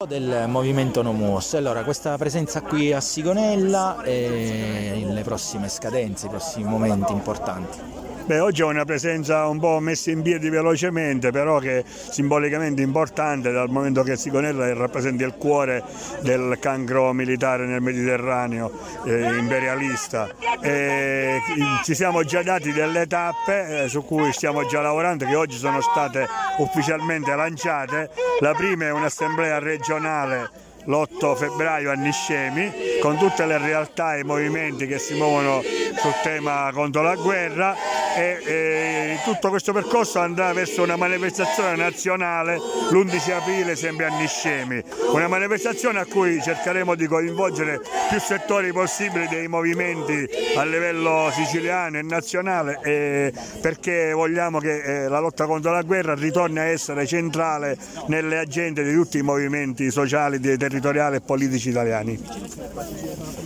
Del movimento Nomuos. Allora, questa presenza qui a Sigonella e le prossime scadenze, i prossimi momenti importanti. Beh, oggi è una presenza un po' messa in piedi velocemente, però che è simbolicamente importante, dal momento che Sigonella rappresenta il cuore del cancro militare nel Mediterraneo imperialista. Ci siamo già dati delle tappe su cui stiamo già lavorando, che oggi sono state ufficialmente lanciate. La prima è un'assemblea regionale l'8 febbraio a Niscemi, con tutte le realtà e i movimenti che si muovono sul tema contro la guerra, e tutto questo percorso andrà verso una manifestazione nazionale l'11 aprile sempre a Niscemi, una manifestazione a cui cercheremo di coinvolgere più settori possibili dei movimenti a livello siciliano e nazionale, perché vogliamo che la lotta contro la guerra ritorni a essere centrale nelle agende di tutti i movimenti sociali, territoriali e politici italiani.